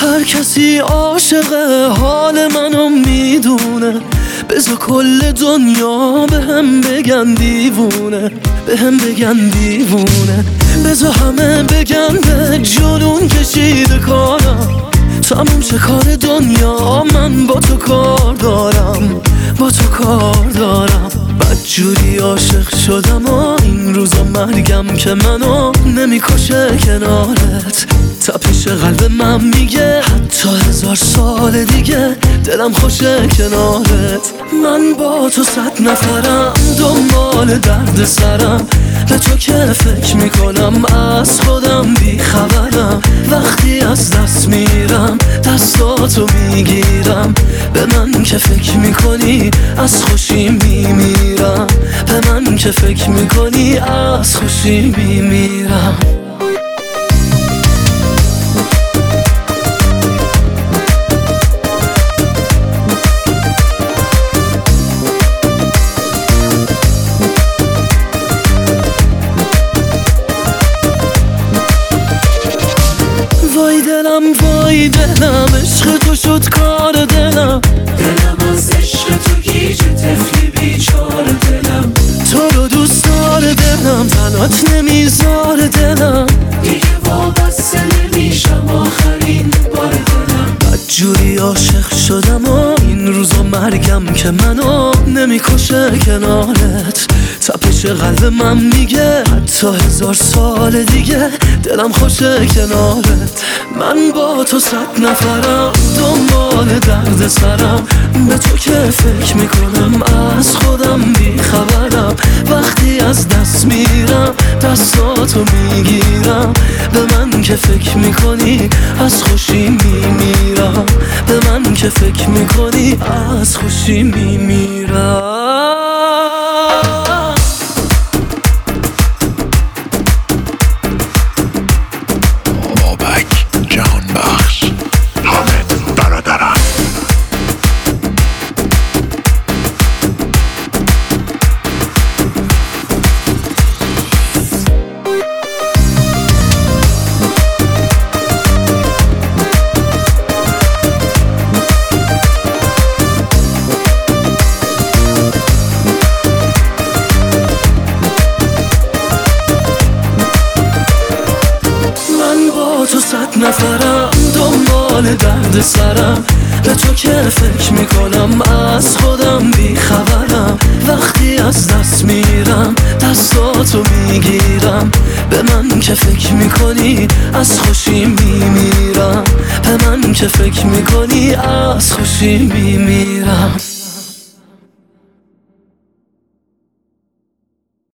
هر کسی عاشق حال منو میدونه، بذار کل دنیا بهم بگن دیوونه، بهم بگن دیوونه. بذار همه بگن به جنون کشیده کارم، تموم شه کار دنیا، من با تو کار دارم، با تو کار دارم. بدجوری عاشق شدم و این روزا مرگم که منو نمیکشه کنارت. تپش قلب من میگه حتی 1000 سال دیگه دلم خوشه کنارت. من با تو 100 نفرم دنبال درد سرم، به تو که فکر میکنم از خودم بی خبرم. وقتی از دست میرم دستاتو میگیرم، به من که فکر میکنی از خوشی میمیرم، به من که فکر میکنی از خوشی میمیرم. وای دلم عشق تو شد کار دلم، دلم از عشق تو گیج طفلی بیچار دلم. تو رو دوست داره دلم، تنات نمیذار دلم، دیگه وابسته نمیشم آخرین بار دلم. بدجوری عاشق شدم و این روزا مرگم که منو نمیکشه کنارت. تپش قلب من میگه حتی 1000 سال دیگه دلم خوشه کنارت. من با تو 100 نفرم دنبال درد سرم، به تو که فکر میکنم از خودم بی خبرم. وقتی از دست میرم دستاتو میگیرم، به من که فکر میکنی از خوشی میمیرم، به من که فکر میکنی از خوشی میمیرم. تو 100 نفرم دنبال درد سرم، به تو که فکر میکنم از خودم بی خبرم. وقتی از دست میرم دستاتو میگیرم، به من که فکر میکنی از خوشی میمیرم، به من که فکر میکنی از خوشی میمیرم.